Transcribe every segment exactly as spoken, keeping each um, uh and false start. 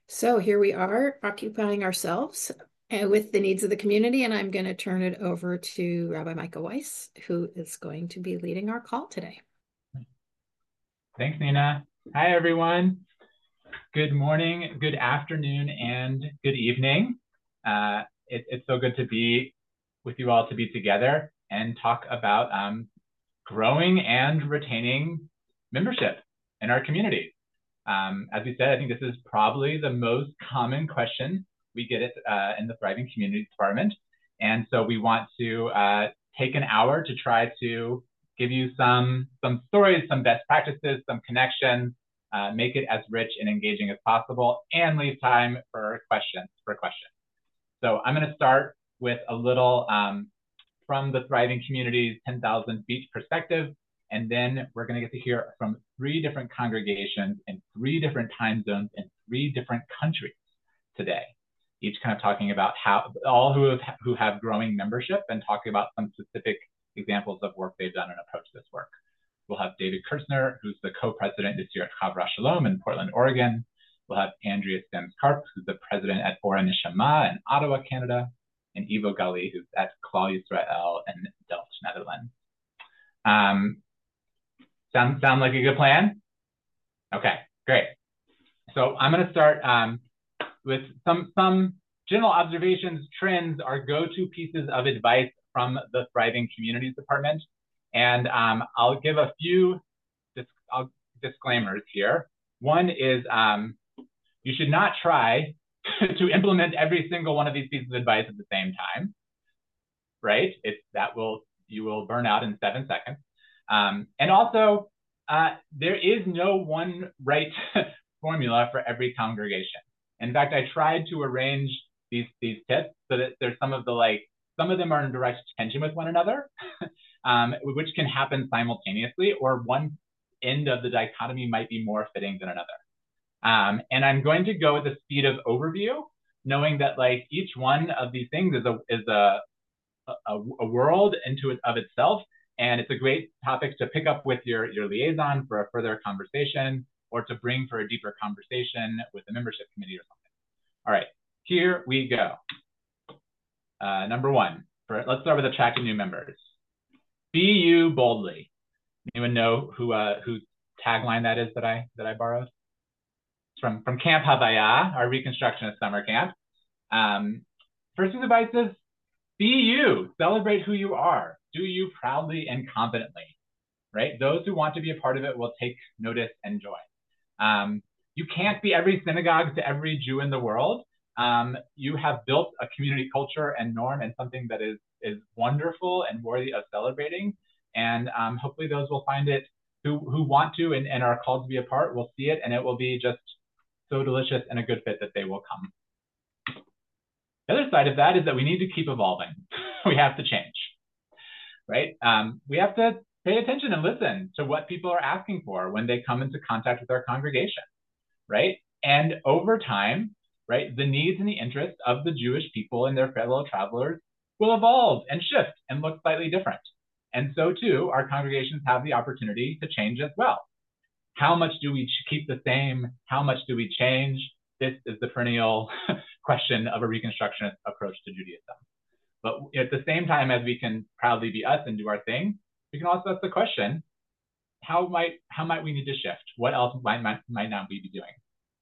So here we are occupying ourselves uh, with the needs of the community, and I'm going to turn it over to Rabbi Micah Weiss, who is going to be leading our call today. Thanks, Nina. Hi, everyone. Good morning, good afternoon, and good evening. Uh, it, it's so good to be with you all to be together and talk about um, growing and retaining membership in our community. Um, as we said, I think this is probably the most common question we get it, uh, in the Thriving Communities Department. And so we want to uh, take an hour to try to give you some, some stories, some best practices, some connections, uh, make it as rich and engaging as possible, and leave time for questions, for questions. So I'm going to start with a little um, from the Thriving Communities ten thousand feet perspective. And then we're going to get to hear from three different congregations in three different time zones in three different countries today, each kind of talking about how all who have, who have growing membership and talking about some specific examples of work they've done and approach this work. We'll have David Kirchner, who's the co-president this year at Chavra Shalom in Portland, Oregon. We'll have Andrea Stems-Karp, who's the president at Ora Neshama in Ottawa, Canada, and Ivo Gali, who's at Klal Yisrael in Delft, Netherlands. Um, sound, sound like a good plan? Okay, great. So I'm going to start um, with some, some general observations, trends, our go-to pieces of advice from the Thriving Communities Department. And um, I'll give a few dis I'll, disclaimers here. One is um, you should not try to implement every single one of these pieces of advice at the same time, right? It's that will, you will burn out in seven seconds. Um, and also, uh, there is no one right formula for every congregation. In fact, I tried to arrange these, these tips so that there's some of the like, some of them are in direct tension with one another, um, which can happen simultaneously, or one end of the dichotomy might be more fitting than another. Um, and I'm going to go at the speed of overview, knowing that like each one of these things is a, is a, a, a world into it of itself. And it's a great topic to pick up with your, your liaison for a further conversation, or to bring for a deeper conversation with the membership committee or something. All right, here we go. Uh, number one, for, let's start with attracting new members. Be you boldly. Anyone know who uh, whose tagline that is that I that I borrowed? It's from from Camp Havaya, our Reconstructionist summer camp. Um, first piece of advice is be you. Celebrate who you are. Do you proudly and confidently. Right? Those who want to be a part of it will take notice and joy. Um, you can't be every synagogue to every Jew in the world. Um, you have built a community culture and norm and something that is is wonderful and worthy of celebrating. And um, hopefully those will find it who who want to and, and are called to be a part will see it, and it will be just so delicious and a good fit that they will come. The other side of that is that we need to keep evolving. We have to change, right? Um, we have to pay attention and listen to what people are asking for when they come into contact with our congregation, right? And over time, right, the needs and the interests of the Jewish people and their fellow travelers will evolve and shift and look slightly different. And so too, our congregations have the opportunity to change as well. How much do we keep the same? How much do we change? This is the perennial question of a Reconstructionist approach to Judaism. But at the same time as we can proudly be us and do our thing, we can also ask the question, how might, how might we need to shift? What else might, might, might not we be doing?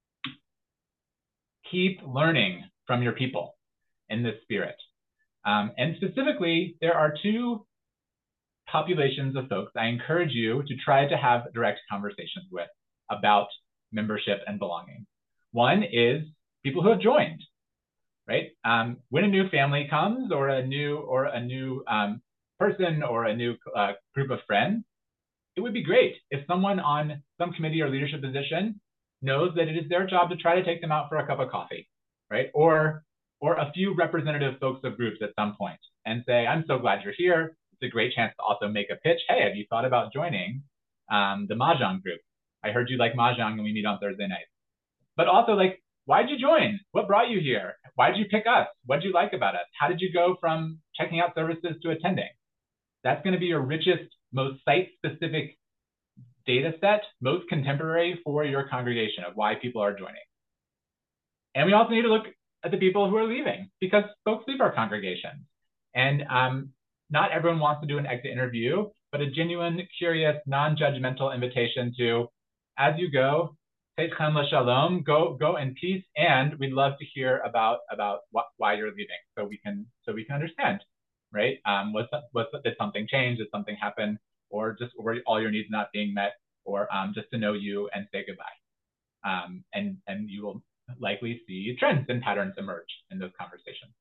Keep learning from your people in this spirit. Um, and specifically, there are two populations of folks I encourage you to try to have direct conversations with about membership and belonging. One is people who have joined, right? Um, when a new family comes, or a new or a new um, person, or a new uh, group of friends, it would be great if someone on some committee or leadership position knows that it is their job to try to take them out for a cup of coffee, right? Or or a few representative folks of groups at some point and say, I'm so glad you're here. It's a great chance to also make a pitch. Hey, have you thought about joining um, the Mahjong group? I heard you like Mahjong and we meet on Thursday night. But also, like, why'd you join? What brought you here? Why'd you pick us? What'd you like about us? How did you go from checking out services to attending? That's going to be your richest, most site-specific data set, most contemporary for your congregation of why people are joining. And we also need to look at the people who are leaving, because folks leave our congregations. And um, not everyone wants to do an exit interview, but a genuine, curious, non-judgmental invitation to, as you go, Teitchem Shalom, go go in peace, and we'd love to hear about about what, why you're leaving, so we can so we can understand, right? Um, was was did something change? Did something happen, or just were all your needs not being met, or um, just to know you and say goodbye? Um, and and you will likely see trends and patterns emerge in those conversations.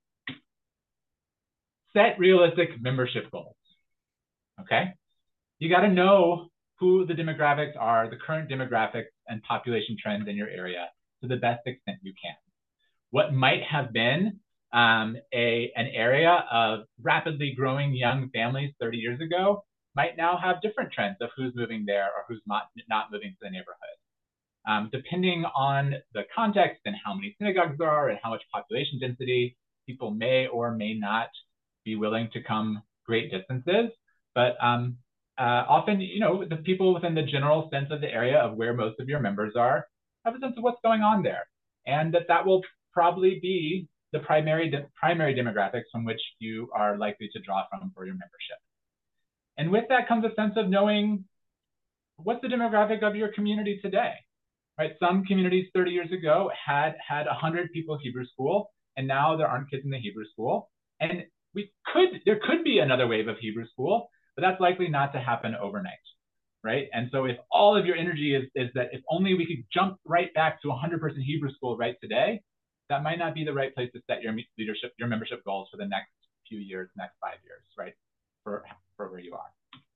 Set realistic membership goals. Okay, you got to know who the demographics are, the current demographics and population trends in your area to the best extent you can. What might have been um, a, an area of rapidly growing young families thirty years ago might now have different trends of who's moving there or who's not, not moving to the neighborhood. Um, depending on the context and how many synagogues there are and how much population density, people may or may not be willing to come great distances. But um, uh, often, you know, the people within the general sense of the area of where most of your members are have a sense of what's going on there. And that that will probably be the primary, de primary demographics from which you are likely to draw from for your membership. And with that comes a sense of knowing what's the demographic of your community today. Right, some communities thirty years ago had had one hundred people Hebrew school, and now there aren't kids in the Hebrew school. And we could, there could be another wave of Hebrew school, but that's likely not to happen overnight, right? And so if all of your energy is, is that if only we could jump right back to one hundred percent Hebrew school right today, that might not be the right place to set your leadership, your membership goals for the next few years, next five years, right? For, for where you are.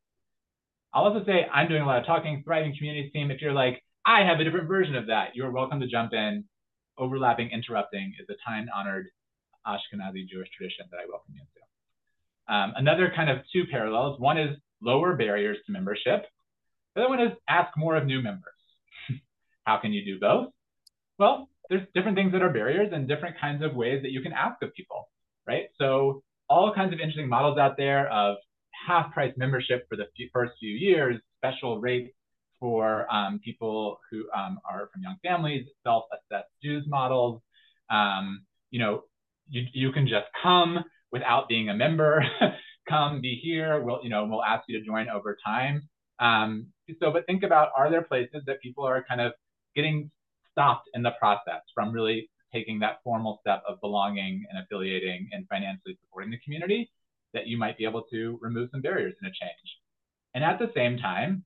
I'll also say I'm doing a lot of talking, Thriving Communities team. If you're like, I have a different version of that, you're welcome to jump in. Overlapping, interrupting is a time-honored Ashkenazi Jewish tradition that I welcome you into. Um, another kind of two parallels. One is lower barriers to membership. The other one is ask more of new members. How can you do both? Well, there's different things that are barriers and different kinds of ways that you can ask of people, right? So all kinds of interesting models out there of half-price membership for the first few years, special rates for um, people who um, are from young families, self-assessed Jews models. Um, you know, you, you can just come without being a member. Come, be here. We'll, you know, we'll ask you to join over time. Um, so, but think about, are there places that people are kind of getting stopped in the process from really taking that formal step of belonging and affiliating and financially supporting the community, that you might be able to remove some barriers in a change. And at the same time,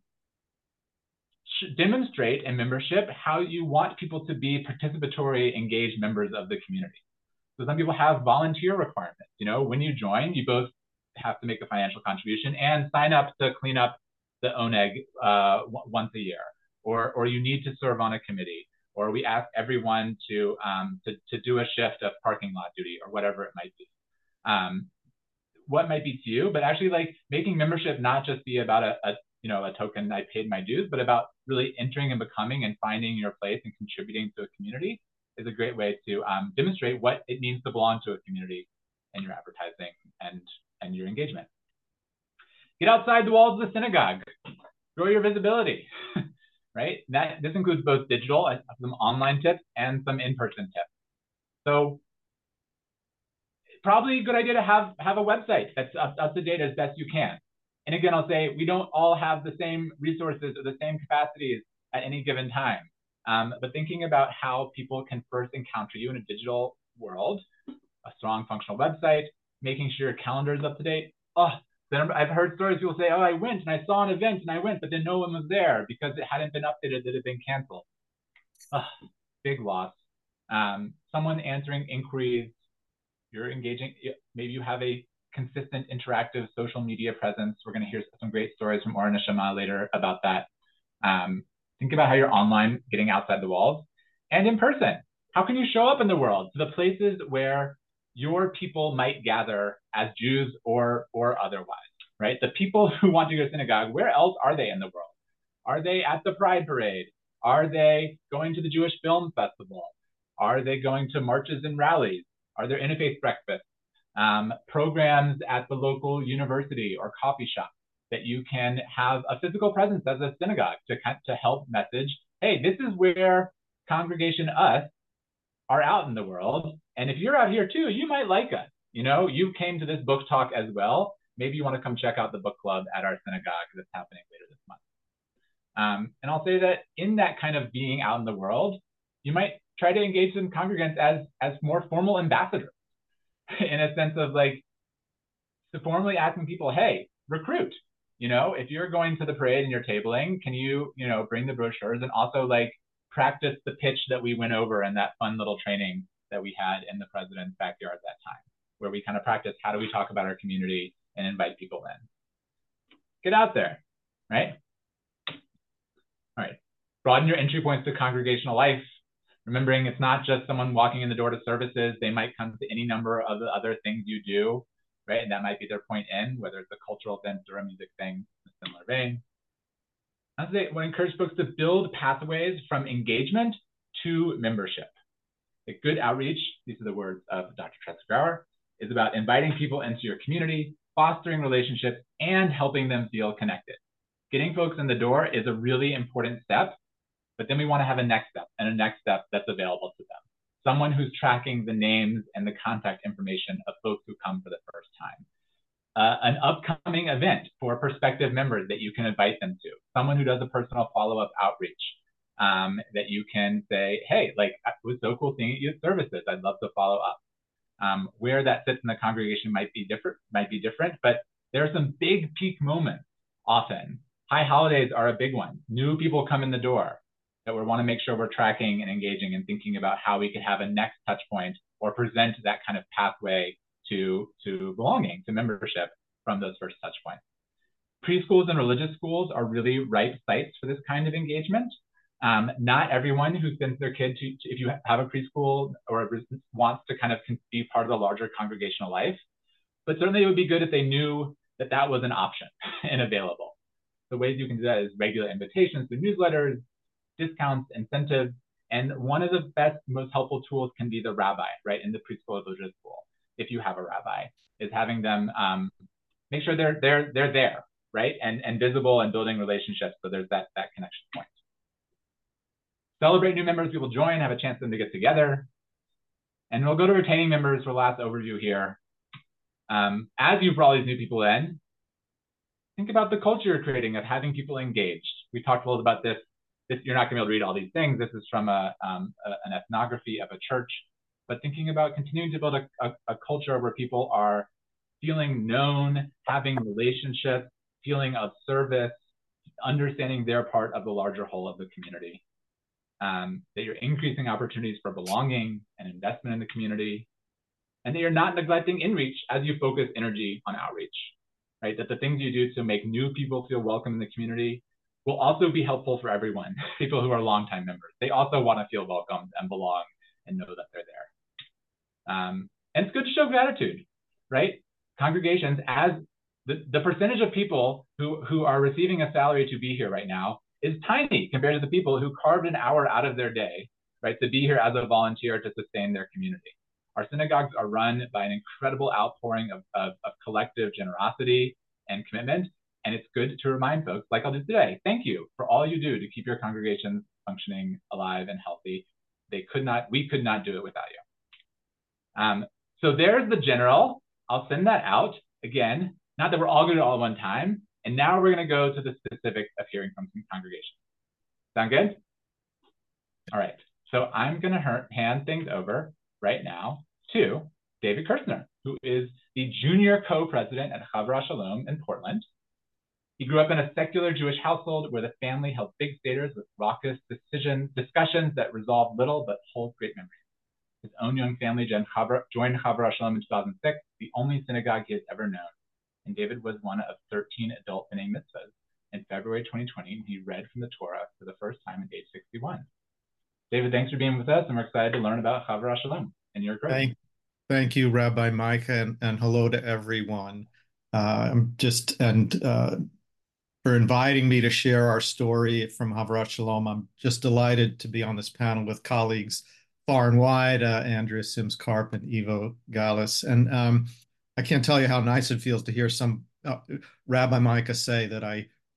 demonstrate in membership how you want people to be participatory, engaged members of the community. So some people have volunteer requirements. You know, when you join, you both have to make a financial contribution and sign up to clean up the oneg uh, once a year, or or you need to serve on a committee, or we ask everyone to um, to to do a shift of parking lot duty, or whatever it might be. Um, what might be to you, but actually like making membership not just be about a, a you know, a token, I paid my dues, but about really entering and becoming and finding your place and contributing to a community is a great way to um, demonstrate what it means to belong to a community in your advertising and, and your engagement. Get outside the walls of the synagogue, grow your visibility, right? That, this includes both digital, some online tips, and some in-person tips. So probably a good idea to have, have a website that's up, up to date as best you can. And again, I'll say we don't all have the same resources or the same capacities at any given time. Um, but thinking about how people can first encounter you in a digital world, a strong functional website, making sure your calendar is up to date. Oh, then I've heard stories, people say, oh, I went and I saw an event and I went, but then no one was there because it hadn't been updated, that it had been canceled. Oh, big loss. Um, someone answering inquiries, you're engaging, maybe you have a consistent interactive social media presence. We're going to hear some great stories from Oren Neshama later about that. Um, think about how you're online, getting outside the walls, and in person. How can you show up in the world to the places where your people might gather as Jews or, or otherwise, right? The people who want to go to synagogue, where else are they in the world? Are they at the Pride Parade? Are they going to the Jewish Film Festival? Are they going to marches and rallies? Are there interfaith breakfasts? Um, programs at the local university or coffee shop that you can have a physical presence as a synagogue to, to help message, hey, this is where Congregation Us are out in the world. And if you're out here too, you might like us. You know, you came to this book talk as well. Maybe you want to come check out the book club at our synagogue that's happening later this month. Um, and I'll say that in that kind of being out in the world, you might try to engage some congregants as as more formal ambassadors in a sense of like formally asking people, hey, recruit. You know, if you're going to the parade and you're tabling, can you, you know, bring the brochures and also like practice the pitch that we went over in that fun little training that we had in the president's backyard that time, where we kind of practice how do we talk about our community and invite people in. Get out there, right? All right. Broaden your entry points to congregational life. Remembering it's not just someone walking in the door to services. They might come to any number of the other things you do, right? And that might be their point in, whether it's a cultural event or a music thing in a similar vein. I would encourage folks to build pathways from engagement to membership. A good outreach, these are the words of Doctor Trezger, is about inviting people into your community, fostering relationships, and helping them feel connected. Getting folks in the door is a really important step, but then we want to have a next step and a next step that's available to them. Someone who's tracking the names and the contact information of folks who come for the first time. Uh, an upcoming event for prospective members that you can invite them to. Someone who does a personal follow-up outreach um, that you can say, hey, like, it was so cool seeing you at services. I'd love to follow up. Um, where that sits in the congregation might be different, might be different, but there are some big peak moments often. High holidays are a big one. New people come in the door that we want to make sure we're tracking and engaging and thinking about how we could have a next touch point or present that kind of pathway to, to belonging, to membership from those first touch points. Preschools and religious schools are really ripe sites for this kind of engagement. Um, not everyone who sends their kid to, to, if you have a preschool or wants to kind of be part of the larger congregational life, but certainly it would be good if they knew that that was an option and available. The ways you can do that is regular invitations through newsletters, discounts, incentives, and one of the best, most helpful tools can be the rabbi, right, in the preschool or religious school, if you have a rabbi, is having them um, make sure they're they're they're there, right, and and visible and building relationships. So there's that that connection point. Celebrate new members. People join, have a chance for them to get together, and we'll go to retaining members for the last overview here. Um, as you brought these new people in, think about the culture you're creating of having people engaged. We talked a little about this. This you're not going to be able to read all these things. This is from a, um, a an ethnography of a church, but thinking about continuing to build a, a, a culture where people are feeling known, having relationships, feeling of service, understanding their part of the larger whole of the community. Um, that you're increasing opportunities for belonging and investment in the community, and that you're not neglecting inreach as you focus energy on outreach, right? That the things you do to make new people feel welcome in the community will also be helpful for everyone, people who are longtime members. They also want to feel welcomed and belong and know that they're there. Um, and it's good to show gratitude, right? Congregations, as the, the percentage of people who, who are receiving a salary to be here right now is tiny compared to the people who carved an hour out of their day, right, to be here as a volunteer to sustain their community. Our synagogues are run by an incredible outpouring of, of, of collective generosity and commitment. And it's good to remind folks, like I'll do today, thank you for all you do to keep your congregations functioning, alive, and healthy. They could not, we could not do it without you. Um, so there's the general. I'll send that out. Again, not that we're all going to do it all at one time. And now we're going to go to the specifics of hearing from some congregations. Sound good? All right. So I'm going to hand things over right now to David Kirstner, who is the junior co-president at Havra Shalom in Portland. He grew up in a secular Jewish household where the family held big Seders with raucous decisions, discussions that resolved little but hold great memories. His own young family joined Havra Shalom in two thousand six, the only synagogue he has ever known. And David was one of thirteen adult B'nai Mitzvahs. In February twenty twenty, he read from the Torah for the first time at age sixty-one. David, thanks for being with us, and we're excited to learn about Havra Shalom and your growth. Thank, thank you, Rabbi Micah, and, and hello to everyone. Uh, I'm just, and uh, for inviting me to share our story from Havra Shalom. I'm just delighted to be on this panel with colleagues far and wide, uh, Andrea Sims-Karp and Ivo Gallus. And um, I can't tell you how nice it feels to hear some uh, Rabbi Micah say that I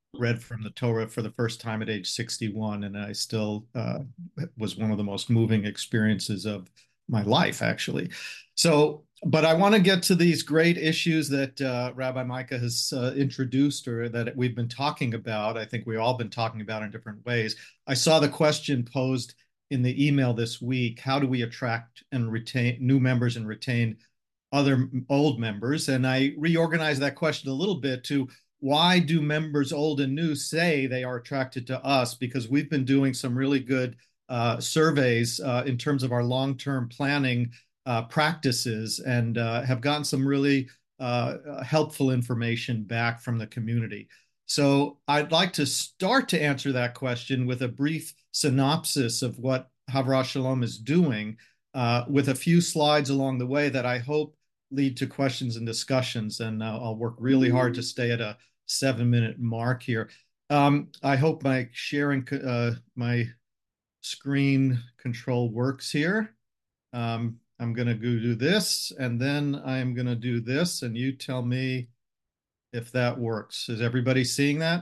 read from the Torah for the first time at age sixty-one, and I still uh, was one of the most moving experiences of my life, actually. So, but I want to get to these great issues that uh, Rabbi Micah has uh, introduced, or that we've been talking about. I think we've all been talking about in different ways. I saw the question posed in the email this week: how do we attract and retain new members and retain other old members? And I reorganized that question a little bit to: why do members old and new say they are attracted to us? Because we've been doing some really good uh, surveys uh, in terms of our long-term planning uh, practices, and uh, have gotten some really uh, helpful information back from the community. So I'd like to start to answer that question with a brief synopsis of what Havrat Shalom is doing, uh, with a few slides along the way that I hope lead to questions and discussions. And uh, I'll work really hard to stay at a seven minute mark here. Um, I hope my sharing, uh, my screen control works here. Um, I'm going to go do this, and then I'm going to do this, and you tell me if that works. Is everybody seeing that?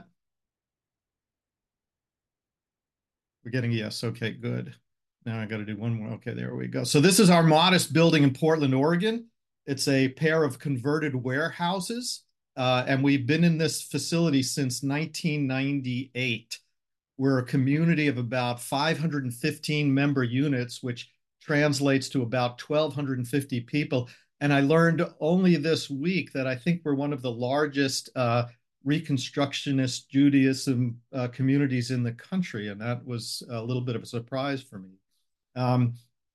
We're getting yes. Okay, good. Now I got to do one more. Okay, there we go. So this is our modest building in Portland, Oregon. It's a pair of converted warehouses, uh, and we've been in this facility since nineteen ninety-eight. We're a community of about five hundred fifteen member units, which translates to about one thousand two hundred fifty people. And I learned only this week that I think we're one of the largest uh, Reconstructionist Judaism uh, communities in the country, and that was a little bit of a surprise for me. Um,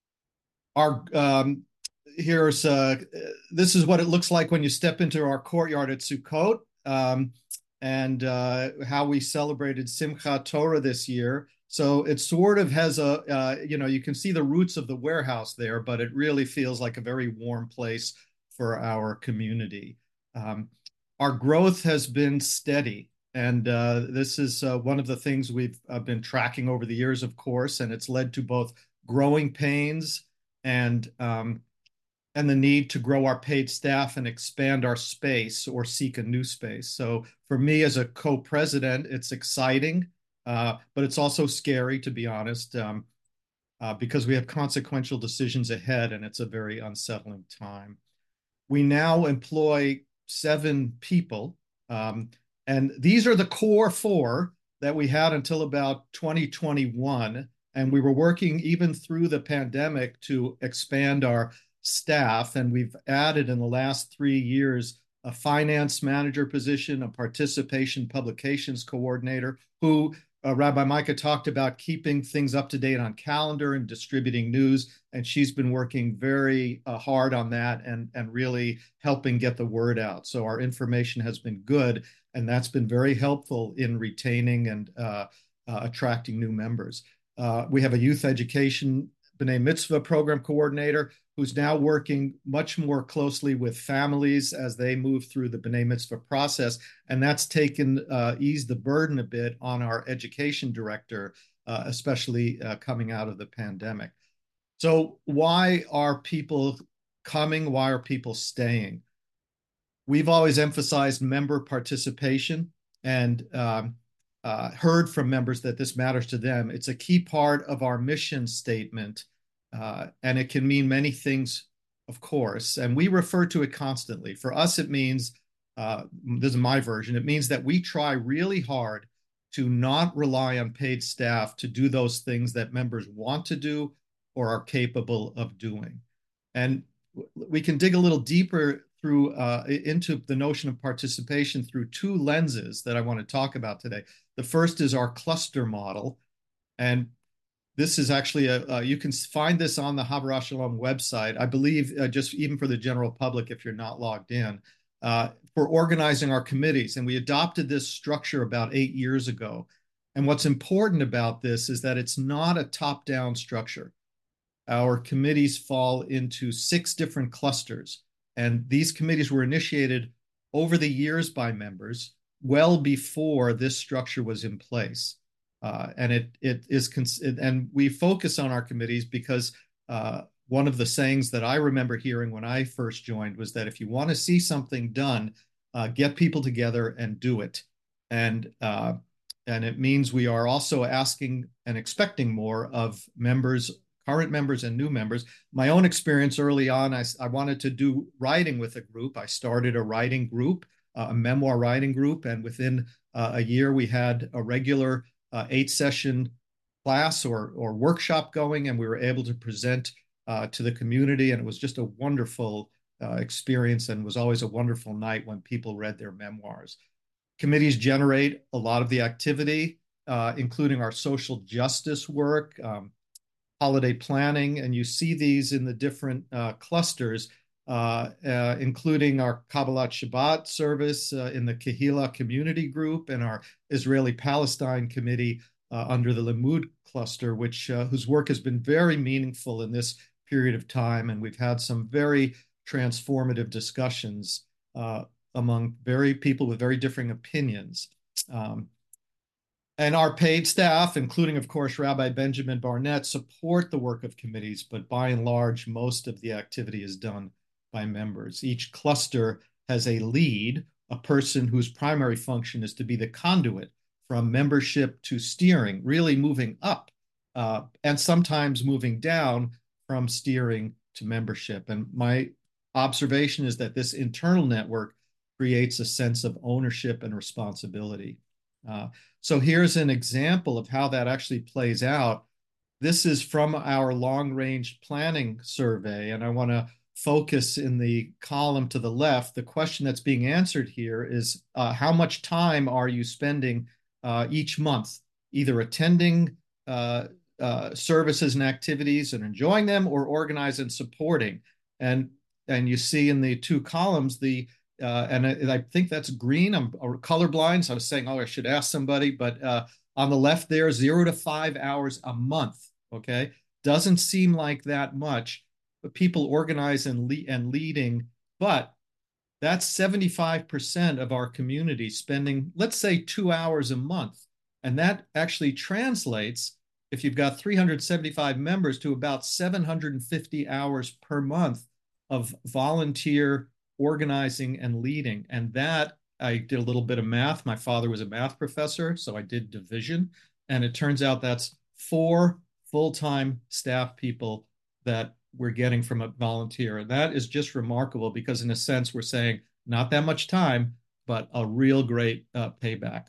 our um, here's uh, this is what it looks like when you step into our courtyard at Sukkot, um, and uh, how we celebrated Simchat Torah this year. So it sort of has a, uh, you know, you can see the roots of the warehouse there, but it really feels like a very warm place for our community. Um, our growth has been steady, and uh, this is uh, one of the things we've uh, been tracking over the years, of course, and it's led to both growing pains and um, and the need to grow our paid staff and expand our space or seek a new space. So for me as a co-president, it's exciting, uh, but it's also scary, to be honest, um, uh, because we have consequential decisions ahead, and it's a very unsettling time. We now employ seven people, um, and these are the core four that we had until about twenty twenty-one. And we were working even through the pandemic to expand our staff. And we've added in the last three years a finance manager position, a participation publications coordinator, who uh, Rabbi Micah talked about keeping things up to date on calendar and distributing news. And she's been working very uh, hard on that, and, and really helping get the word out. So our information has been good, and that's been very helpful in retaining and uh, uh, attracting new members. Uh, we have a youth education B'nai Mitzvah program coordinator who's now working much more closely with families as they move through the B'nai Mitzvah process. And that's taken, uh, eased the burden a bit on our education director, uh, especially uh, coming out of the pandemic. So why are people coming? Why are people staying? We've always emphasized member participation, and um, uh, heard from members that this matters to them. It's a key part of our mission statement, uh, and it can mean many things, of course, and we refer to it constantly. For us, it means, uh, this is my version, it means that we try really hard to not rely on paid staff to do those things that members want to do or are capable of doing. And we can dig a little deeper through uh, into the notion of participation through two lenses that I want to talk about today. The first is our cluster model, and this is actually a, uh, you can find this on the Havrat Shalom website, I believe, uh, just even for the general public if you're not logged in, uh, for organizing our committees. And we adopted this structure about eight years ago. And what's important about this is that it's not a top-down structure. Our committees fall into six different clusters. And these committees were initiated over the years by members well before this structure was in place. Uh, and it it is and we focus on our committees because uh, one of the sayings that I remember hearing when I first joined was that if you want to see something done, uh, get people together and do it. And uh, and it means we are also asking and expecting more of members, current members and new members. My own experience early on, I, I wanted to do writing with a group. I started a writing group, uh, a memoir writing group, and within uh, a year we had a regular uh, eight session class or or workshop going, and we were able to present uh, to the community, and it was just a wonderful uh, experience, and was always a wonderful night when people read their memoirs. Committees generate a lot of the activity, uh, including our social justice work, um, holiday planning, and you see these in the different uh, clusters, uh, uh, including our Kabbalat Shabbat service uh, in the Kehillah community group and our Israeli-Palestine committee uh, under the Limud cluster, which uh, whose work has been very meaningful in this period of time, and we've had some very transformative discussions uh, among very people with very differing opinions. Um, and our paid staff, including, of course, Rabbi Benjamin Barnett, support the work of committees, but by and large, most of the activity is done by members. Each cluster has a lead, a person whose primary function is to be the conduit from membership to steering, really moving up, uh, and sometimes moving down from steering to membership. And my observation is that this internal network creates a sense of ownership and responsibility. Uh, so here's an example of how that actually plays out. This is from our long-range planning survey, and I want to focus in the column to the left. The question that's being answered here is uh, how much time are you spending uh, each month, either attending uh, uh, services and activities and enjoying them, or organizing and supporting. And, and you see in the two columns, the Uh, and, I, and I think that's green. I'm colorblind, so I was saying, oh, I should ask somebody. But uh, on the left there, zero to five hours a month. Okay, doesn't seem like that much, but people organize and le and leading. But that's seventy-five percent of our community spending, let's say, two hours a month, and that actually translates, if you've got three hundred seventy-five members, to about seven hundred fifty hours per month of volunteer organizing and leading. And that, I did a little bit of math. My father was a math professor, so I did division. And it turns out that's four full-time staff people that we're getting from a volunteer. And that is just remarkable because in a sense, we're saying not that much time, but a real great uh, payback.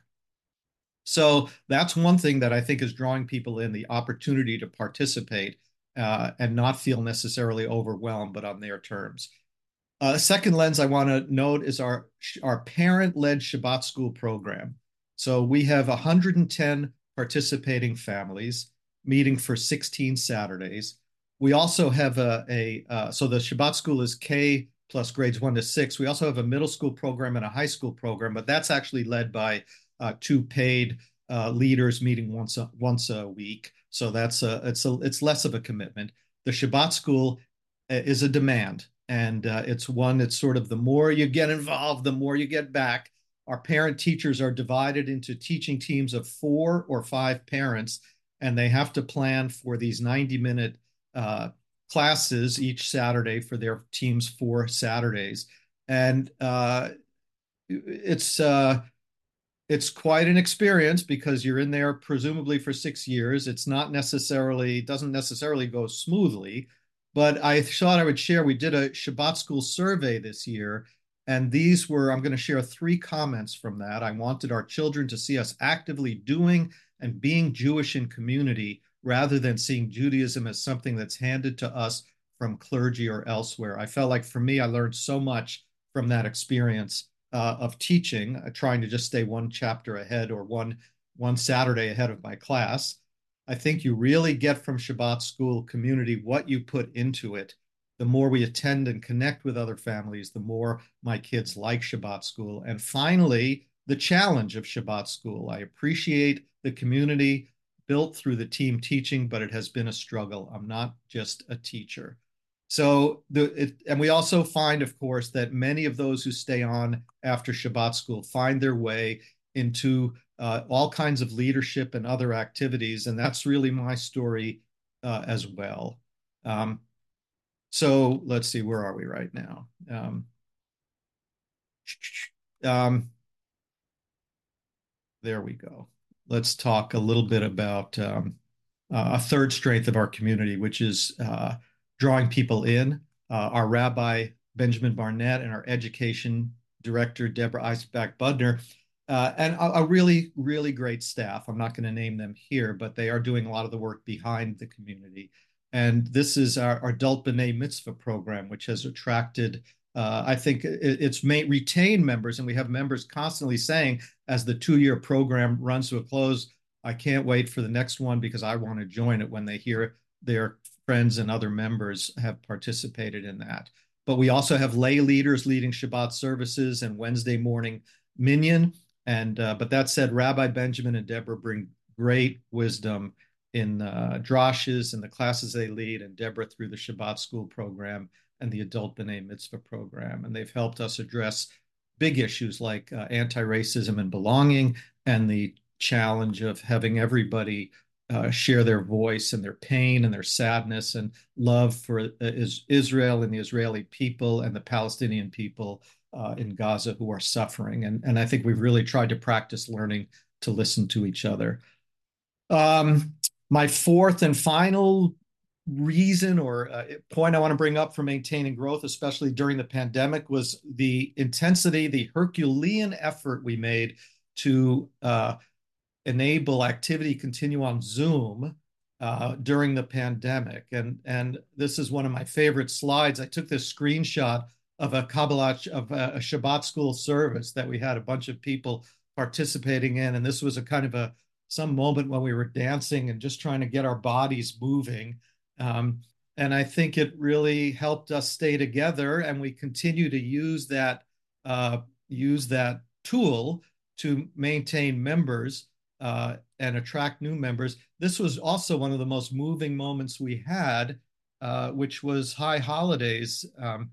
So that's one thing that I think is drawing people in, the opportunity to participate uh, and not feel necessarily overwhelmed, but on their terms. A uh, second lens I want to note is our, our parent-led Shabbat school program. So we have one hundred ten participating families meeting for sixteen Saturdays. We also have a, a uh, so the Shabbat school is K plus grades one to six. We also have a middle school program and a high school program, but that's actually led by uh, two paid uh, leaders meeting once a, once a week. So that's a, it's a, it's less of a commitment. The Shabbat school is a demand. And uh, it's one that's sort of the more you get involved, the more you get back. Our parent teachers are divided into teaching teams of four or five parents, and they have to plan for these ninety minute uh, classes each Saturday for their teams for Saturdays. And uh, it's uh, it's quite an experience because you're in there presumably for six years. It's not necessarily, doesn't necessarily go smoothly. But I thought I would share, we did a Shabbat school survey this year, and these were, I'm going to share three comments from that. I wanted our children to see us actively doing and being Jewish in community rather than seeing Judaism as something that's handed to us from clergy or elsewhere. I felt like for me, I learned so much from that experience uh, of teaching, uh, trying to just stay one chapter ahead or one, one Saturday ahead of my class. I think you really get from Shabbat school community what you put into it. The more we attend and connect with other families, the more my kids like Shabbat school. And finally, the challenge of Shabbat school. I appreciate the community built through the team teaching, but it has been a struggle. I'm not just a teacher. So, the, it, and we also find, of course, that many of those who stay on after Shabbat school find their way into uh, all kinds of leadership and other activities. And that's really my story uh, as well. Um, so let's see, where are we right now? Um, um, There we go. Let's talk a little bit about um, uh, a third strength of our community, which is uh, drawing people in. Uh, our Rabbi Benjamin Barnett and our education director Deborah Eisbach Budner, uh, and a, a really, really great staff. I'm not going to name them here, but they are doing a lot of the work behind the community. And this is our, our Adult B'nai Mitzvah program, which has attracted, uh, I think it, it's may retain members, and we have members constantly saying, as the two-year program runs to a close, I can't wait for the next one because I want to join it when they hear their friends and other members have participated in that. But we also have lay leaders leading Shabbat services and Wednesday morning minyan. And uh, but that said, Rabbi Benjamin and Deborah bring great wisdom in uh, drashes and the classes they lead, and Deborah through the Shabbat school program and the Adult B'nai Mitzvah program. And they've helped us address big issues like uh, anti-racism and belonging, and the challenge of having everybody uh, share their voice and their pain and their sadness and love for uh, is Israel and the Israeli people and the Palestinian people uh, in Gaza who are suffering. And, and I think we've really tried to practice learning to listen to each other. Um, my fourth and final reason or uh, point I want to bring up for maintaining growth, especially during the pandemic, was the intensity, the Herculean effort we made to uh, enable activity continue on Zoom uh, during the pandemic. And, and this is one of my favorite slides. I took this screenshot of a Kabbalah, of a, a Shabbat school service that we had a bunch of people participating in. And this was a kind of a some moment when we were dancing and just trying to get our bodies moving. Um, and I think it really helped us stay together, and we continue to use that uh, use that tool to maintain members uh, and attract new members. This was also one of the most moving moments we had, uh, which was High Holidays um,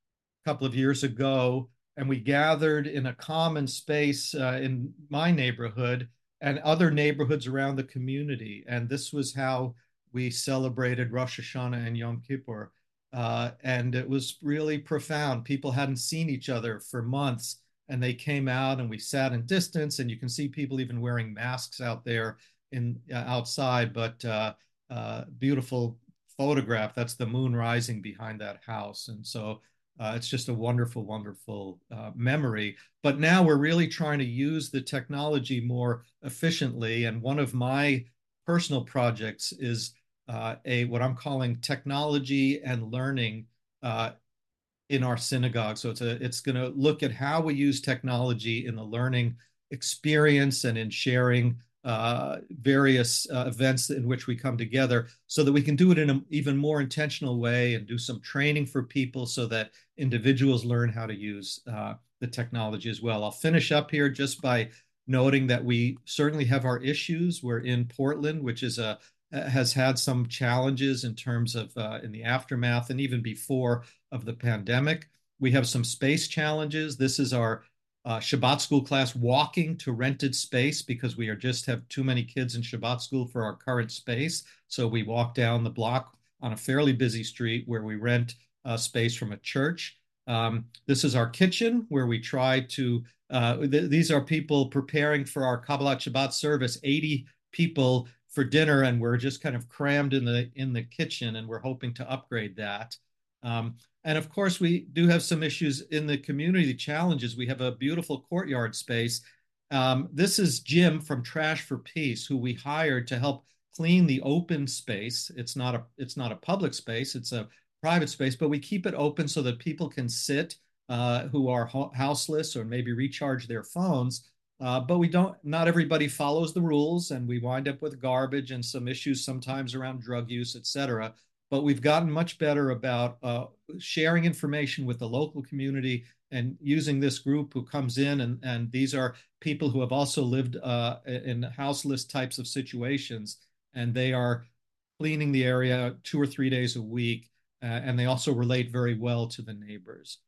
a couple of years ago, and we gathered in a common space uh, in my neighborhood and other neighborhoods around the community. And this was how we celebrated Rosh Hashanah and Yom Kippur. Uh, and it was really profound. People hadn't seen each other for months, and they came out and we sat in distance, and you can see people even wearing masks out there in uh, outside, but uh, uh, beautiful photograph. That's the moon rising behind that house. And so Uh, it's just a wonderful, wonderful uh, memory. But now we're really trying to use the technology more efficiently. And one of my personal projects is uh, a what I'm calling technology and learning uh, in our synagogue. So it's a it's going to look at how we use technology in the learning experience and in sharing uh, various uh, events in which we come together, so that we can do it in an even more intentional way and do some training for people so that individuals learn how to use uh, the technology as well. I'll finish up here just by noting that we certainly have our issues. We're in Portland, which is a has had some challenges in terms of uh, in the aftermath and even before of the pandemic. We have some space challenges. This is our uh, Shabbat school class walking to rented space because we are just have too many kids in Shabbat school for our current space. So we walk down the block on a fairly busy street where we rent uh, space from a church. Um, this is our kitchen where we try to, uh, th these are people preparing for our Kabbalat Shabbat service, eighty people for dinner, and we're just kind of crammed in the in the kitchen, and we're hoping to upgrade that. Um, and of course, we do have some issues in the community challenges. We have a beautiful courtyard space. Um, this is Jim from Trash for Peace, who we hired to help clean the open space. It's not a it's not a public space; it's a private space, but we keep it open so that people can sit uh, who are houseless or maybe recharge their phones. Uh, but we don't, not everybody follows the rules, and we wind up with garbage and some issues sometimes around drug use, et cetera. But we've gotten much better about uh, sharing information with the local community and using this group who comes in. And, and these are people who have also lived uh, in houseless types of situations, and they are cleaning the area two or three days a week. Uh, and they also relate very well to the neighbors.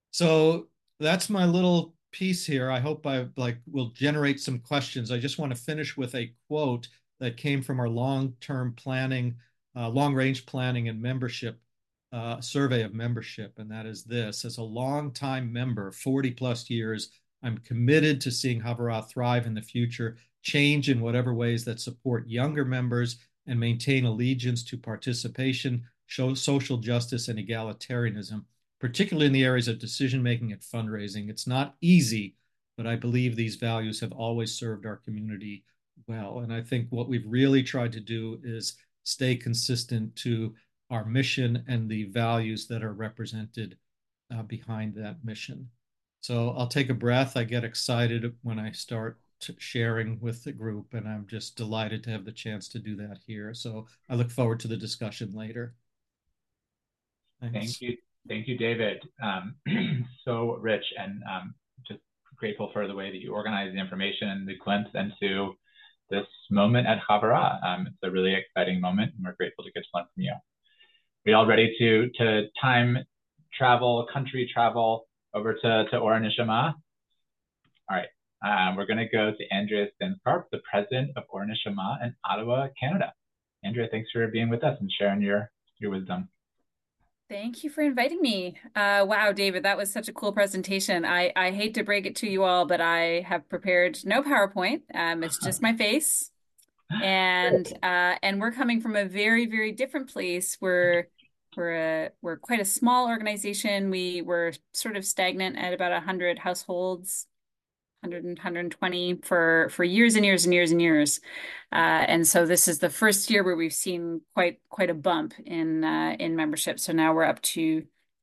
So that's my little piece here. I hope I like will generate some questions. I just want to finish with a quote that came from our long-term planning, uh, long-range planning and membership uh, survey of membership, and that is this: as a long-time member, forty plus years, I'm committed to seeing Havurah thrive in the future, change in whatever ways that support younger members, and maintain allegiance to participation, show social justice, and egalitarianism, particularly in the areas of decision making and fundraising. It's not easy, but I believe these values have always served our community well. And I think what we've really tried to do is stay consistent to our mission and the values that are represented uh, behind that mission. So I'll take a breath. I get excited when I start sharing with the group, and I'm just delighted to have the chance to do that here. So I look forward to the discussion later. Thanks. Thank you. Thank you, David. Um, so rich, and um, just grateful for the way that you organize the information and the glimpse into this moment at Havurah. Um, it's a really exciting moment, and we're grateful to get to learn from you. Are we all ready to, to time travel, country travel over to, to Or Neshama? All right. Um, we're going to go to Andrea Stenskarp, the president of Or Neshama in Ottawa, Canada. Andrea, thanks for being with us and sharing your, your wisdom. Thank you for inviting me. Uh, wow, David, that was such a cool presentation. I, I hate to break it to you all, but I have prepared no PowerPoint. Um, it's just my face. And uh, and we're coming from a very, very different place. We're we're a, we're quite a small organization. We were sort of stagnant at about one hundred households, one hundred, one hundred twenty for for years and years and years and years. Uh, and so this is the first year where we've seen quite quite a bump in uh, in membership. So now we're up to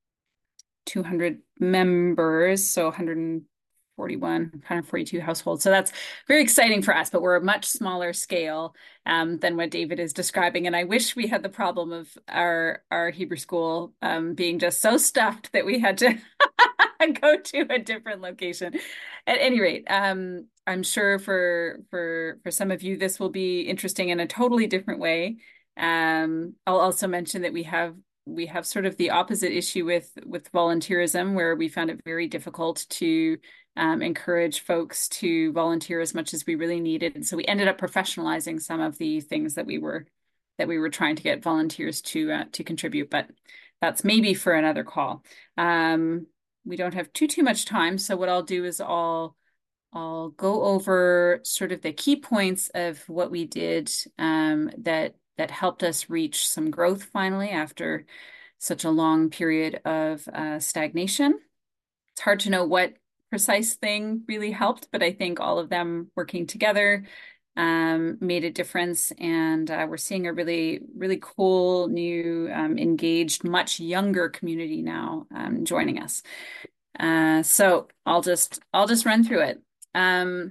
two hundred members, so one hundred forty-one, one hundred forty-two households. So that's very exciting for us, but we're a much smaller scale um, than what David is describing. And I wish we had the problem of our our Hebrew school um, being just so stuffed that we had to go to a different location. At any rate, um, I'm sure for for for some of you, this will be interesting in a totally different way. Um, I'll also mention that we have we have sort of the opposite issue with with volunteerism, where we found it very difficult to um, encourage folks to volunteer as much as we really needed. And so we ended up professionalizing some of the things that we were that we were trying to get volunteers to uh, to contribute. But that's maybe for another call. Um, we don't have too too much time, so what I'll do is I'll I'll go over sort of the key points of what we did um, that that helped us reach some growth finally after such a long period of uh, stagnation. It's hard to know what precise thing really helped, but I think all of them working together um, made a difference. And uh, we're seeing a really, really cool, new, um, engaged, much younger community now um, joining us. Uh, so I'll just, I'll just run through it. Um,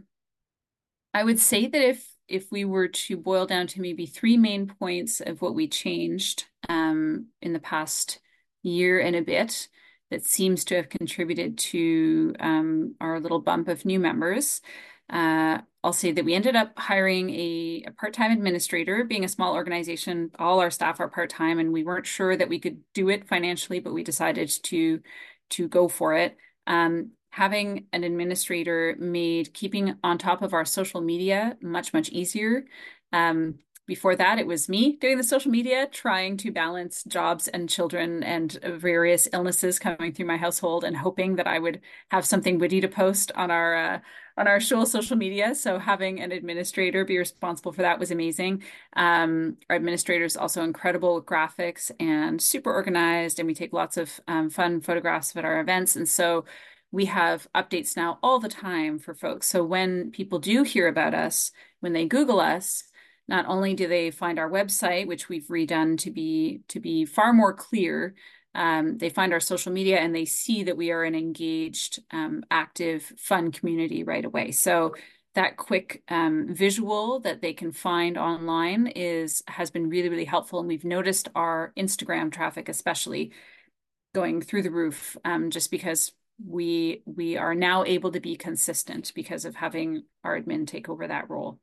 I would say that if if we were to boil down to maybe three main points of what we changed um, in the past year and a bit that seems to have contributed to um, our little bump of new members, uh, I'll say that we ended up hiring a, a part-time administrator. Being a small organization, all our staff are part-time, and we weren't sure that we could do it financially, but we decided to, to go for it. Um, Having an administrator made keeping on top of our social media much, much easier. Um, before that, it was me doing the social media, trying to balance jobs and children and various illnesses coming through my household, and hoping that I would have something witty to post on our uh, on our shul social media. So having an administrator be responsible for that was amazing. Um, our administrator is also incredible with graphics and super organized, and we take lots of um, fun photographs at our events. And so we have updates now all the time for folks. So when people do hear about us, when they Google us, not only do they find our website, which we've redone to be to be far more clear, um, they find our social media and they see that we are an engaged, um, active, fun community right away. So that quick um, visual that they can find online is has been really, really helpful. And we've noticed our Instagram traffic especially going through the roof um, just because we we are now able to be consistent because of having our admin take over that role.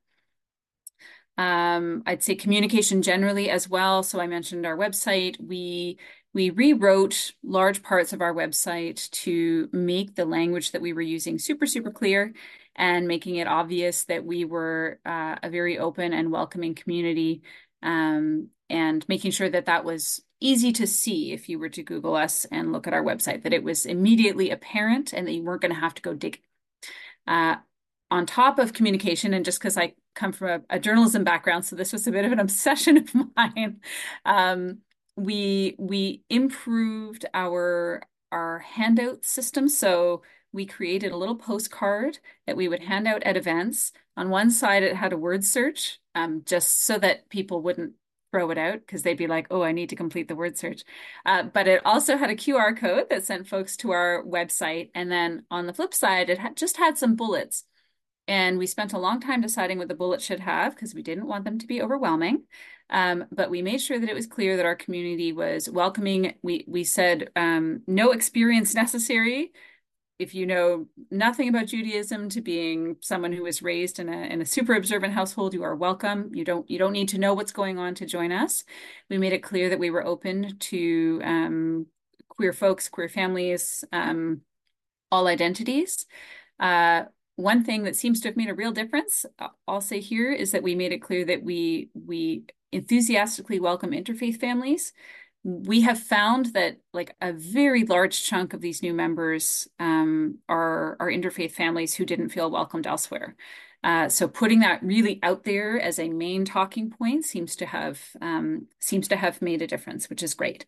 Um, I'd say communication generally as well. So I mentioned our website. We we rewrote large parts of our website to make the language that we were using super, super clear, and making it obvious that we were uh, a very open and welcoming community, um, and making sure that that was easy to see if you were to Google us and look at our website, that it was immediately apparent and that you weren't going to have to go dig. Uh, on top of communication, and just because I come from a, a journalism background, so this was a bit of an obsession of mine, um, we we improved our our handout system. So we created a little postcard that we would hand out at events. On one side, it had a word search, um, just so that people wouldn't throw it out because they'd be like, oh, I need to complete the word search. Uh, but it also had a Q R code that sent folks to our website. And then on the flip side, it had, just had some bullets. And we spent a long time deciding what the bullets should have because we didn't want them to be overwhelming. Um, but we made sure that it was clear that our community was welcoming. We we said um, no experience necessary. If you know nothing about Judaism, to being someone who was raised in a in a super observant household, you are welcome. You don't you don't need to know what's going on to join us. We made it clear that we were open to um, queer folks, queer families, um, all identities. Uh, one thing that seems to have made a real difference, I'll say here, is that we made it clear that we we enthusiastically welcome interfaith families. We have found that like a very large chunk of these new members um, are are interfaith families who didn't feel welcomed elsewhere. Uh, so putting that really out there as a main talking point seems to have um, seems to have made a difference, which is great.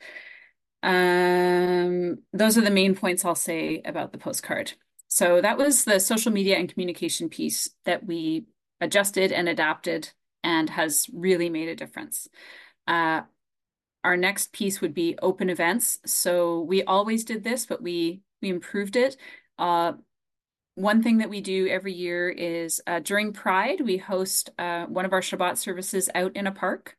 Um, those are the main points I'll say about the postcard. So that was the social media and communication piece that we adjusted and adapted and has really made a difference. Uh, our next piece would be open events. So we always did this, but we we improved it. Uh, one thing that we do every year is uh, during Pride, we host uh, one of our Shabbat services out in a park.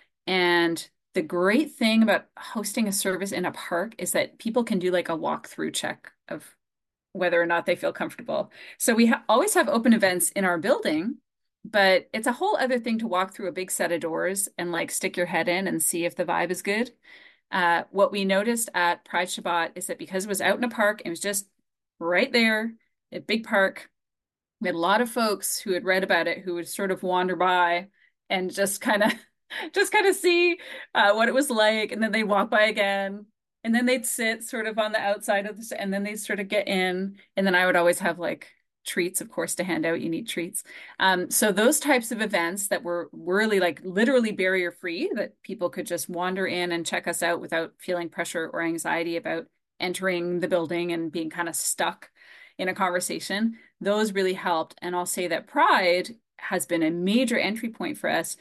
And the great thing about hosting a service in a park is that people can do like a walkthrough check of whether or not they feel comfortable. So we ha always have open events in our building, but it's a whole other thing to walk through a big set of doors and like stick your head in and see if the vibe is good. Uh, what we noticed at Pride Shabbat is that because it was out in a park, it was just right there, a big park. We had a lot of folks who had read about it who would sort of wander by and just kind of just kind of see uh, what it was like, and then they'd walk by again, and then they'd sit sort of on the outside of this, and then they'd sort of get in, and then I would always have like treats, of course, to hand out. You need treats. Um, so those types of events that were really like literally barrier free, that people could just wander in and check us out without feeling pressure or anxiety about entering the building and being kind of stuck in a conversation. Those really helped. And I'll say that Pride has been a major entry point for us.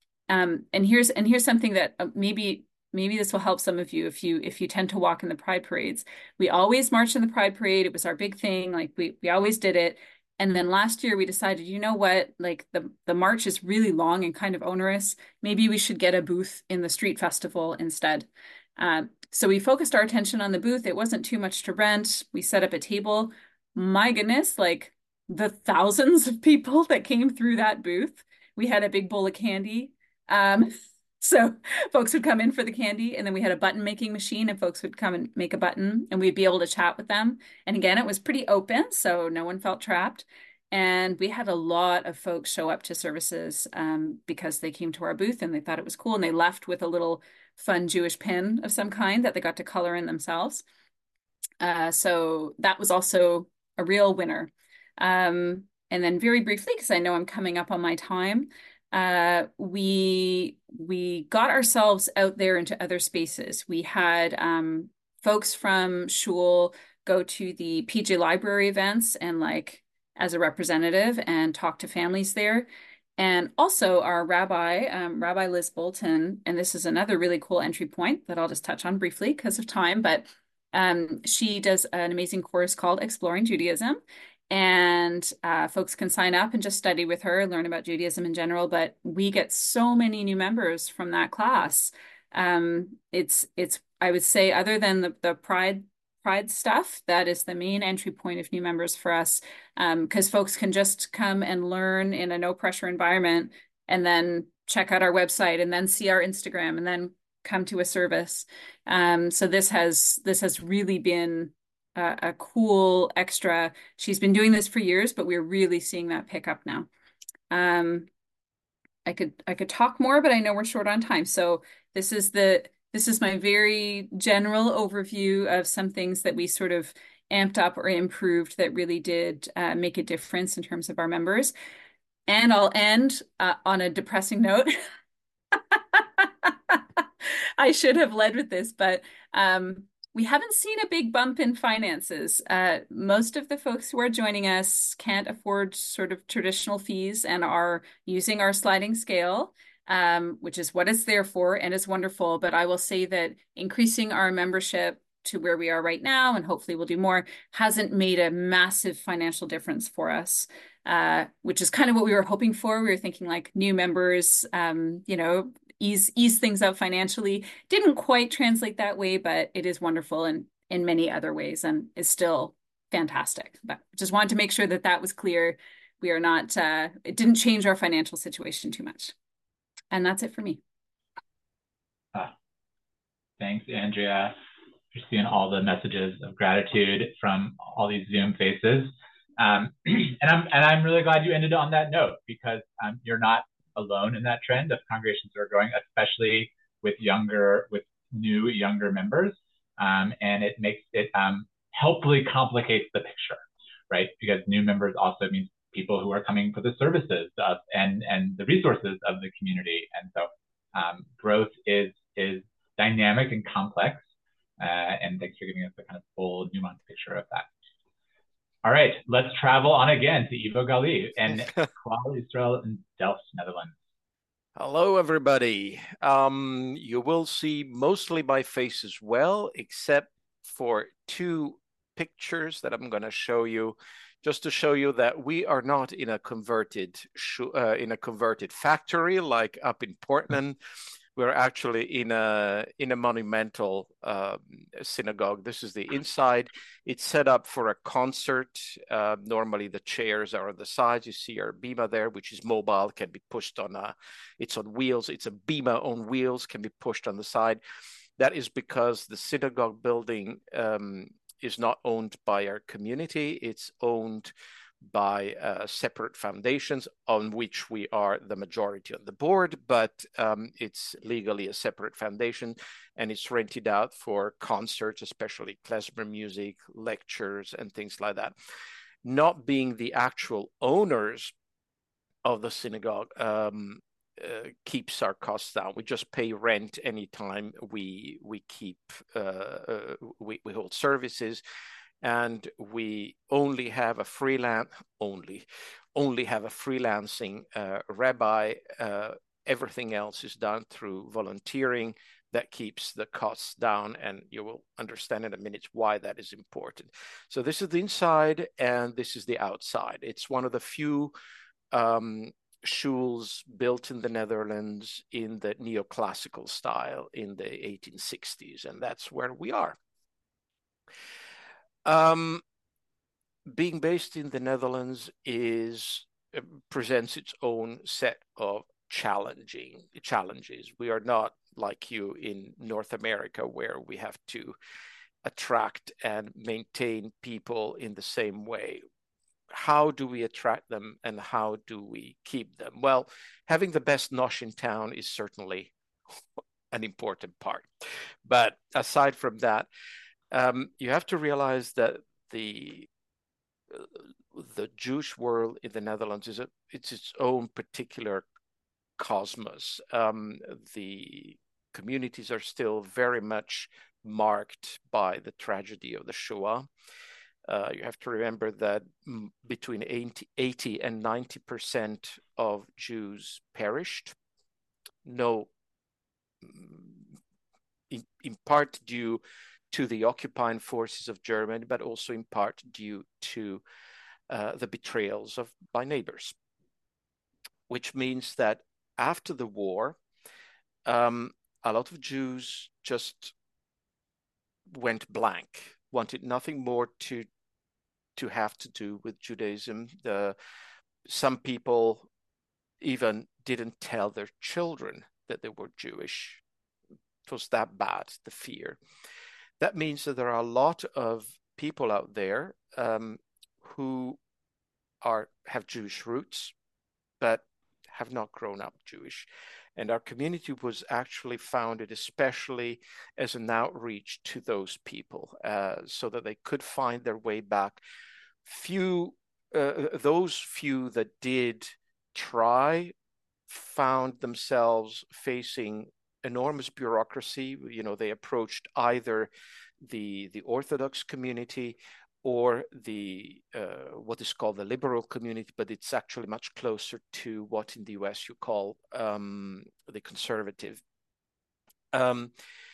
Um, and here's and here's something that uh, maybe maybe this will help some of you if you if you tend to walk in the Pride parades. We always marched in the Pride parade. It was our big thing. Like we we always did it. And then last year we decided, you know what, like the the march is really long and kind of onerous. Maybe we should get a booth in the street festival instead. Um, so we focused our attention on the booth. It wasn't too much to rent. We set up a table. My goodness, like the thousands of people that came through that booth. We had a big bowl of candy. Um, so folks would come in for the candy, and then we had a button making machine, and folks would come and make a button, and we'd be able to chat with them. And again, it was pretty open, so no one felt trapped. And we had a lot of folks show up to services um, because they came to our booth and they thought it was cool, and they left with a little fun Jewish pin of some kind that they got to color in themselves. Uh, so that was also a real winner. Um, and then very briefly, because I know I'm coming up on my time, uh, we we got ourselves out there into other spaces. We had um, folks from Shul go to the P J Library events and like as a representative and talk to families there. And also our rabbi, um, Rabbi Liz Bolton, and this is another really cool entry point that I'll just touch on briefly because of time, but um, she does an amazing course called Exploring Judaism. And uh, folks can sign up and just study with her, learn about Judaism in general. But we get so many new members from that class. Um, it's it's I would say, other than the the Pride Pride stuff, that is the main entry point of new members for us, because um, folks can just come and learn in a no pressure environment, and then check out our website, and then see our Instagram, and then come to a service. Um, so this has this has really been a, a cool extra. She's been doing this for years, but we're really seeing that pick up now. Um, I could I could talk more, but I know we're short on time. So this is the this is my very general overview of some things that we sort of amped up or improved that really did uh, make a difference in terms of our members. And I'll end uh, on a depressing note. I should have led with this, but um, we haven't seen a big bump in finances. Uh, most of the folks who are joining us can't afford sort of traditional fees and are using our sliding scale, um, which is what it's there for and is wonderful. But I will say that increasing our membership to where we are right now, and hopefully we'll do more, hasn't made a massive financial difference for us. Uh, which is kind of what we were hoping for. We were thinking like new members, um, you know, ease ease things out financially. Didn't quite translate that way, but it is wonderful in in many other ways and is still fantastic. But just wanted to make sure that that was clear. We are not, uh, it didn't change our financial situation too much. And that's it for me. Ah, thanks, Andrea. You're seeing all the messages of gratitude from all these Zoom faces. Um, and I'm and I'm really glad you ended on that note, because um, you're not alone in that trend of congregations that are growing, especially with younger, with new younger members, um, and it makes it um, helpfully complicates the picture, right? Because new members also means people who are coming for the services of and and the resources of the community, and so um, growth is is dynamic and complex. Uh, and thanks for giving us a kind of full nuanced picture of that. All right, let's travel on again to Ivo Gali and Klaal Israel in Delft, Netherlands. Hello, everybody. Um, you will see mostly my face as well, except for two pictures that I'm going to show you, just to show you that we are not in a converted uh, in a converted factory like up in Portland. We're actually in a in a monumental uh, synagogue. This is the inside. It's set up for a concert. Uh, normally the chairs are on the sides. You see our bima there, which is mobile, can be pushed on a, it's on wheels. It's a bima on wheels, can be pushed on the side. That is because the synagogue building um, is not owned by our community. It's owned by uh, separate foundations on which we are the majority on the board, but um, it's legally a separate foundation, and it's rented out for concerts, especially klezmer music, lectures, and things like that. Not being the actual owners of the synagogue um, uh, keeps our costs down. We just pay rent anytime we we keep uh, uh, we, we hold services. And we only have a freelance, only, only have a freelancing uh, rabbi. Uh, everything else is done through volunteering. That keeps the costs down, and you will understand in a minute why that is important. So this is the inside, and this is the outside. It's one of the few um, shuls built in the Netherlands in the neoclassical style in the eighteen sixties, and that's where we are. Um, being based in the Netherlands is uh, presents its own set of challenging challenges. We are not like you in North America, where we have to attract and maintain people in the same way. How do we attract them, and how do we keep them? Well, having the best nosh in town is certainly an important part. But aside from that, Um, you have to realize that the uh, the Jewish world in the Netherlands is a, it's its own particular cosmos. Um, the communities are still very much marked by the tragedy of the Shoah. Uh, you have to remember that between eighty and ninety percent of Jews perished. No, in, in part due to the occupying forces of Germany, but also in part due to uh, the betrayals of by neighbors, which means that after the war, um, a lot of Jews just went blank, wanted nothing more to to have to do with Judaism. The, some people even didn't tell their children that they were Jewish. It was that bad, the fear. That means that there are a lot of people out there um, who are have Jewish roots, but have not grown up Jewish. And our community was actually founded especially as an outreach to those people, uh, so that they could find their way back. Few, uh, those few that did try found themselves facing enormous bureaucracy. You know, they approached either the the Orthodox community or the uh, what is called the liberal community, but it's actually much closer to what in the U S you call um, the conservative. Um,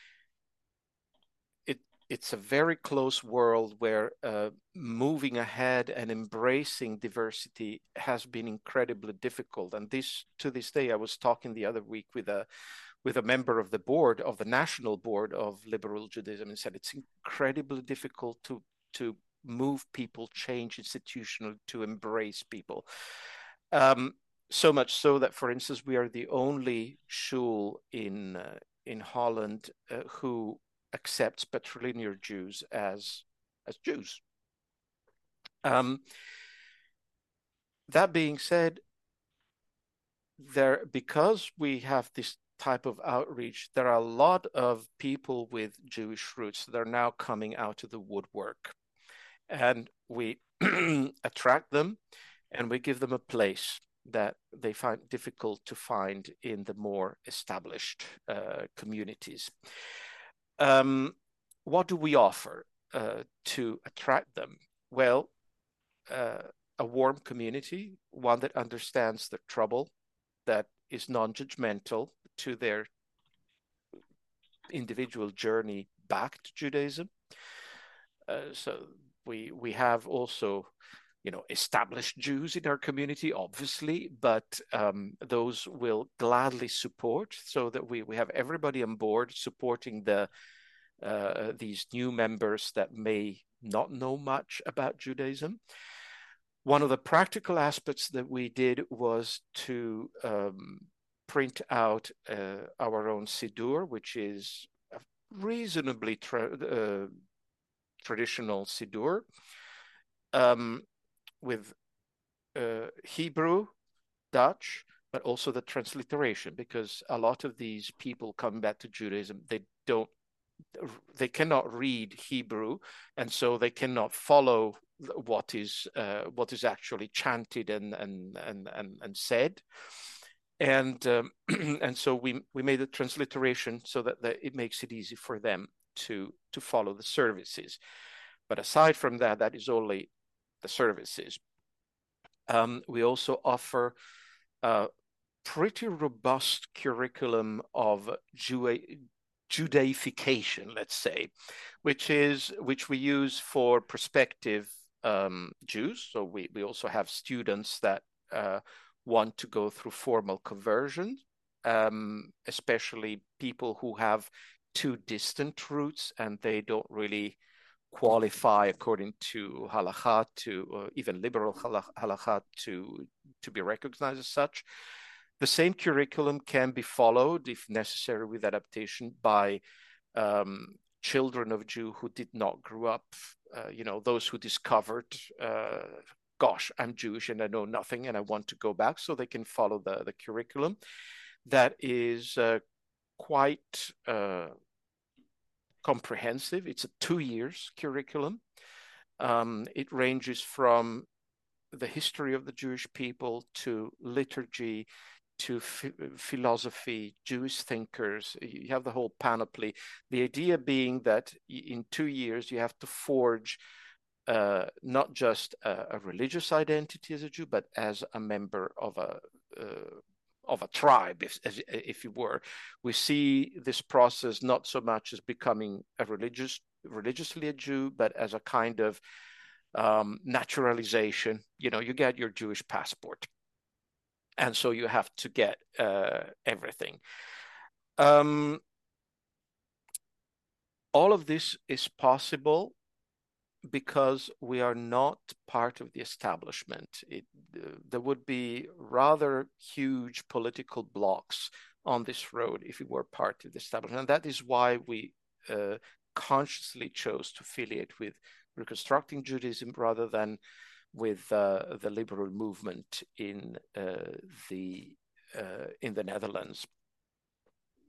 it, it's a very close world where uh, moving ahead and embracing diversity has been incredibly difficult. And this, to this day, I was talking the other week with a with a member of the board, of the National Board of Liberal Judaism, and said it's incredibly difficult to to move people, change institutionally, to embrace people. Um, so much so that, for instance, we are the only shul in uh, in Holland uh, who accepts patrilineal Jews as as Jews. Um, that being said, there because we have this type of outreach, there are a lot of people with Jewish roots that are now coming out of the woodwork. And we attract them and we give them a place that they find difficult to find in the more established uh, communities. Um, what do we offer uh, to attract them? Well, uh, a warm community, one that understands the trouble, that is non-judgmental to their individual journey back to Judaism. Uh, so we we have also, you know, established Jews in our community, obviously, but um, those will gladly support, so that we we have everybody on board supporting the uh, these new members that may not know much about Judaism. One of the practical aspects that we did was to um, print out uh, our own Siddur, which is a reasonably tra uh, traditional Siddur, um, with uh, Hebrew, Dutch, but also the transliteration, because a lot of these people coming back to Judaism, they don't, they cannot read Hebrew, and so they cannot follow what is uh, what is actually chanted and and and and, and said. And um, and so we we made a transliteration so that, that it makes it easy for them to to follow the services. But aside from that, that is only the services. Um, we also offer a pretty robust curriculum of Jew Judaification, let's say, which is which we use for prospective um, Jews. So we we also have students that uh, want to go through formal conversion, um, especially people who have too distant roots and they don't really qualify according to halakha, to uh, even liberal halakha, to to be recognized as such. The same curriculum can be followed, if necessary, with adaptation by um, children of Jew who did not grow up, uh, you know, those who discovered, uh, gosh, I'm Jewish and I know nothing and I want to go back, so they can follow the, the curriculum. That is uh, quite uh, comprehensive. It's a two years curriculum. Um, it ranges from the history of the Jewish people to liturgy, to philosophy, Jewish thinkers. You have the whole panoply. The idea being that in two years you have to forge uh, not just a, a religious identity as a Jew, but as a member of a uh, of a tribe, if, as, if you were. We see this process not so much as becoming a religious, religiously a Jew, but as a kind of um, naturalization. You know, you get your Jewish passport, and so you have to get uh, everything. Um, all of this is possible because we are not part of the establishment. It, uh, there would be rather huge political blocks on this road if we were part of the establishment. And that is why we uh, consciously chose to affiliate with Reconstructing Judaism rather than with uh, the liberal movement in uh, the uh, in the Netherlands.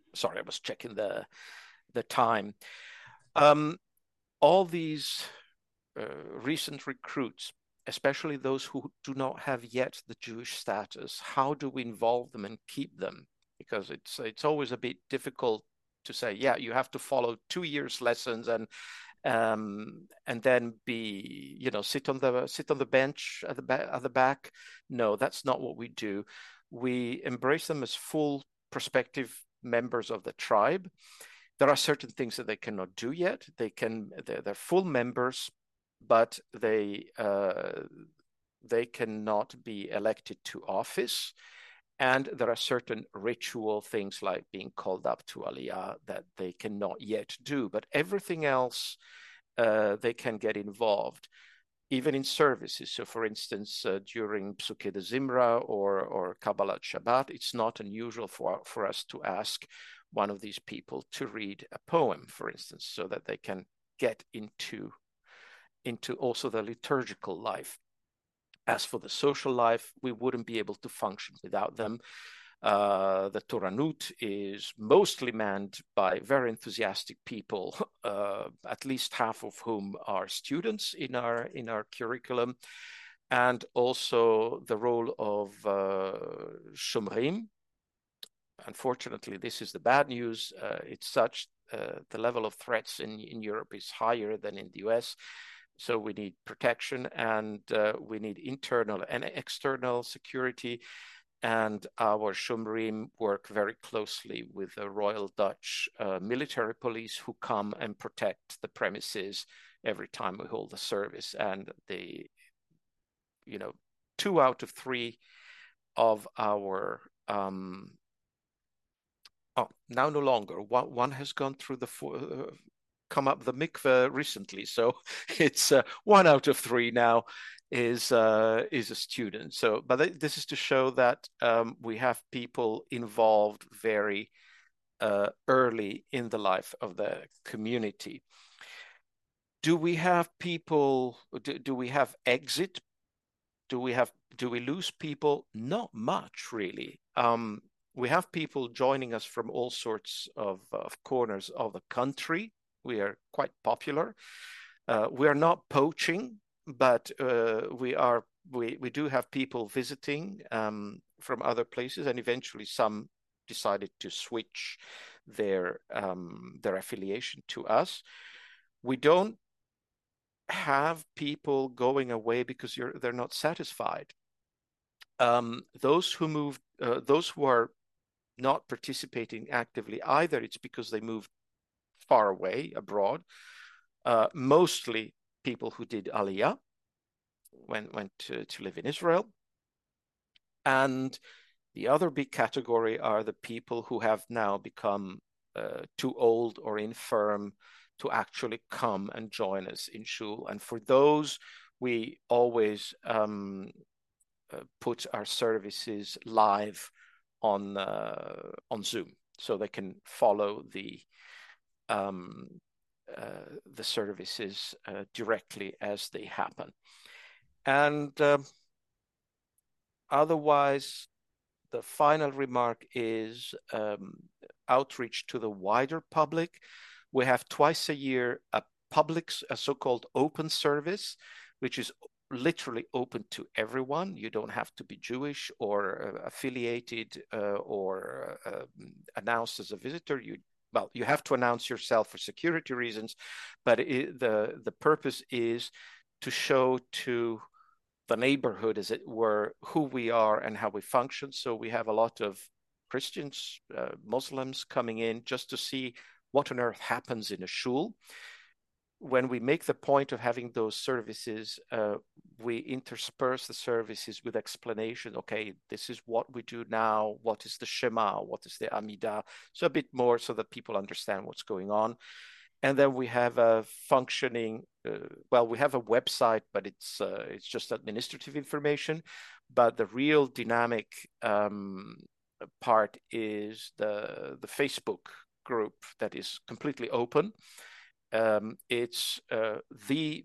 sorry, I was checking the the time. Um, all these uh, recent recruits, especially those who do not have yet the Jewish status, how do we involve them and keep them? Because it's it's always a bit difficult to say, yeah, you have to follow two years lessons and um, and then be, you know, sit on the sit on the bench at the back at the back. No, that's not what we do. We embrace them as full prospective members of the tribe. There are certain things that they cannot do yet. They can they're, they're full members, but they uh, they cannot be elected to office. And there are certain ritual things like being called up to Aliyah that they cannot yet do. But everything else, uh, they can get involved, even in services. So, for instance, uh, during Psuke de Zimra or, or Kabbalat Shabbat, it's not unusual for, for us to ask one of these people to read a poem, for instance, so that they can get into, into also the liturgical life. As for the social life, we wouldn't be able to function without them. Uh, the Toranut is mostly manned by very enthusiastic people, uh, at least half of whom are students in our in our curriculum, and also the role of uh, Shomrim. Unfortunately, this is the bad news. Uh, it's such uh, the level of threats in, in Europe is higher than in the U S. So we need protection, and uh, we need internal and external security. And our Shomrim work very closely with the Royal Dutch uh, military police, who come and protect the premises every time we hold a service. And they, you know, two out of three of our um, oh, now no longer. One, one has gone through the uh, come up the mikveh recently, so it's uh, one out of three now is uh, is a student. So, but th this is to show that um, we have people involved very uh, early in the life of the community. Do we have people? Do, do we have exit? Do we have? Do we lose people? Not much, really. Um, we have people joining us from all sorts of, of corners of the country. We are quite popular. Uh, we are not poaching, but uh, we are. We we do have people visiting um, from other places, and eventually some decided to switch their um, their affiliation to us. We don't have people going away because you're, they're not satisfied. Um, those who moved, uh, those who are not participating actively either, it's because they moved far away abroad. Uh, mostly people who did Aliyah, went, went to, to live in Israel. And the other big category are the people who have now become uh, too old or infirm to actually come and join us in shul. And for those, we always um, uh, put our services live on uh, on Zoom, so they can follow the um, uh, the services uh, directly as they happen. And uh, otherwise, the final remark is um, outreach to the wider public. We have twice a year a public, a so-called open service, which is literally open to everyone. You don't have to be Jewish or uh, affiliated uh, or uh, announced as a visitor. You well, you have to announce yourself for security reasons, but it, the the purpose is to show to the neighborhood, as it were, who we are and how we function. So we have a lot of Christians, uh, Muslims coming in just to see what on earth happens in a shul. When we make the point of having those services, uh, we intersperse the services with explanation. Okay, this is what we do now. What is the Shema? What is the Amidah? So a bit more so that people understand what's going on. And then we have a functioning, uh, well, we have a website, but it's uh, it's just administrative information. But the real dynamic um, part is the the Facebook group that is completely open. Um, it's uh, the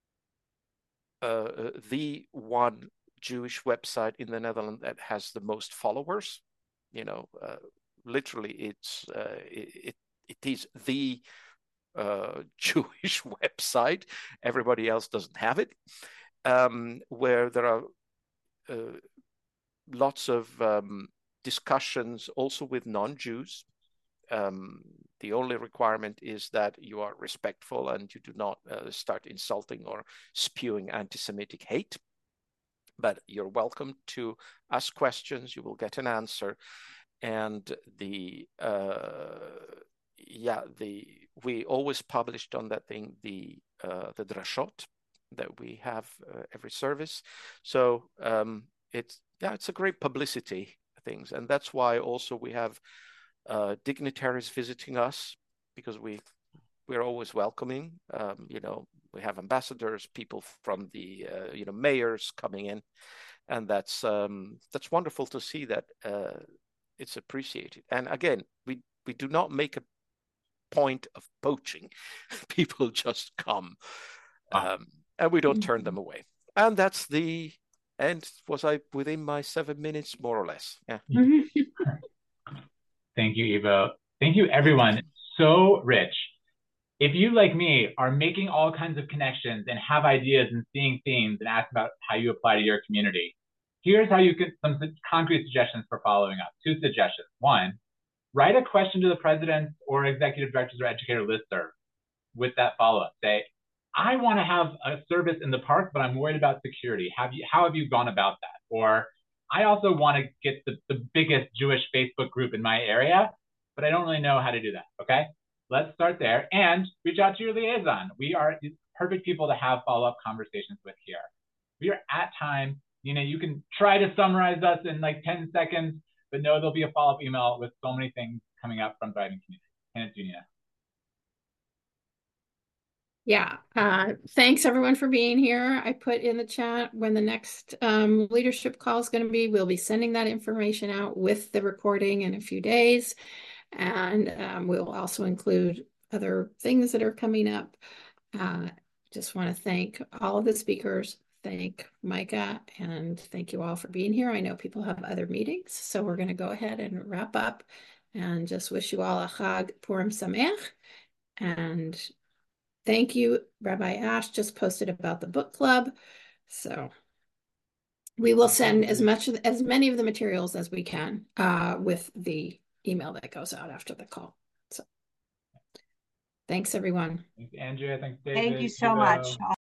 uh, the one Jewish website in the Netherlands that has the most followers. You know, uh, literally, it's uh, it, it is the uh, Jewish website. Everybody else doesn't have it, um, where there are uh, lots of um, discussions also with non-Jews. Um, the only requirement is that you are respectful and you do not uh, start insulting or spewing anti-Semitic hate. But you're welcome to ask questions. You will get an answer. And the uh, yeah, the we always published on that thing the uh, the drashot that we have uh, every service. So um, it's yeah, it's a great publicity things, and that's why also we have uh, dignitaries visiting us, because we we're always welcoming. Um, you know, we have ambassadors, people from the uh, you know mayors coming in, and that's um, that's wonderful to see that uh, it's appreciated. And again, we we do not make a point of poaching. People just come, um, and we don't turn them away. And that's the end. Was I within my seven minutes, more or less? Yeah. Thank you, Ivo. Thank you, everyone. So rich. If you, like me, are making all kinds of connections and have ideas and seeing themes and ask about how you apply to your community, here's how you can, some concrete suggestions for following up. Two suggestions. One, write a question to the president or executive directors or educator listserv with that follow-up. Say, I want to have a service in the park, but I'm worried about security. Have you, how have you gone about that? Or I also want to get the, the biggest Jewish Facebook group in my area, but I don't really know how to do that, okay? Let's start there and reach out to your liaison. We are perfect people to have follow-up conversations with here. We are at time. Nina, you can try to summarize us in like ten seconds, but no, there'll be a follow-up email with so many things coming up from Thriving Community. Hand it to you, Nina. Yeah, uh, thanks everyone for being here. I put in the chat when the next um, leadership call is going to be. We'll be sending that information out with the recording in a few days. And um, we'll also include other things that are coming up. Uh, just want to thank all of the speakers, thank Micah, and thank you all for being here. I know people have other meetings, so we're going to go ahead and wrap up and just wish you all a Chag Purim Sameach. And thank you. Rabbi Ash just posted about the book club. So we will send as much as many of the materials as we can uh, with the email that goes out after the call. So thanks everyone. Thanks, Andrea. Thanks, David. Thank you so Ivo. much.